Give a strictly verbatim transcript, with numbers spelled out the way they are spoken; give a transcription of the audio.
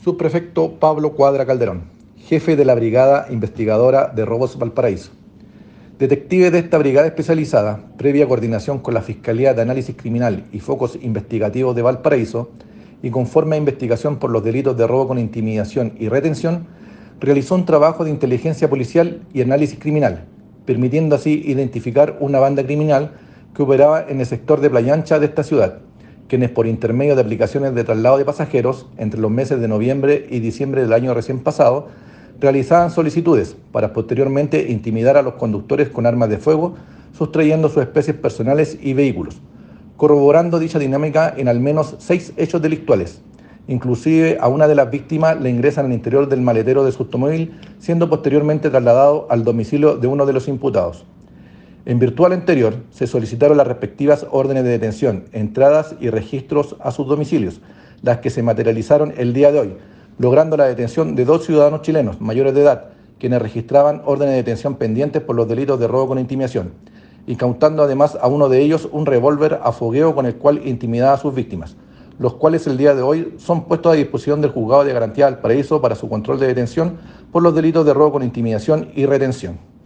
Subprefecto Pablo Cuadra Calderón, jefe de la Brigada Investigadora de Robos Valparaíso. Detectives de esta brigada especializada, previa coordinación con la Fiscalía de Análisis Criminal y Focos Investigativos de Valparaíso, y conforme a investigación por los delitos de robo con intimidación y retención, realizó un trabajo de inteligencia policial y análisis criminal, permitiendo así identificar una banda criminal que operaba en el sector de Playa Ancha de esta ciudad, quienes por intermedio de aplicaciones de traslado de pasajeros entre los meses de noviembre y diciembre del año recién pasado, realizaban solicitudes para posteriormente intimidar a los conductores con armas de fuego, sustrayendo sus especies personales y vehículos, corroborando dicha dinámica en al menos seis hechos delictuales. Inclusive a una de las víctimas le ingresan al interior del maletero de su automóvil, siendo posteriormente trasladado al domicilio de uno de los imputados. En virtud al anterior, se solicitaron las respectivas órdenes de detención, entradas y registros a sus domicilios, las que se materializaron el día de hoy, logrando la detención de dos ciudadanos chilenos mayores de edad, quienes registraban órdenes de detención pendientes por los delitos de robo con intimidación, incautando además a uno de ellos un revólver a fogueo con el cual intimidaba a sus víctimas, los cuales el día de hoy son puestos a disposición del Juzgado de Garantía Valparaíso para su control de detención por los delitos de robo con intimidación y retención.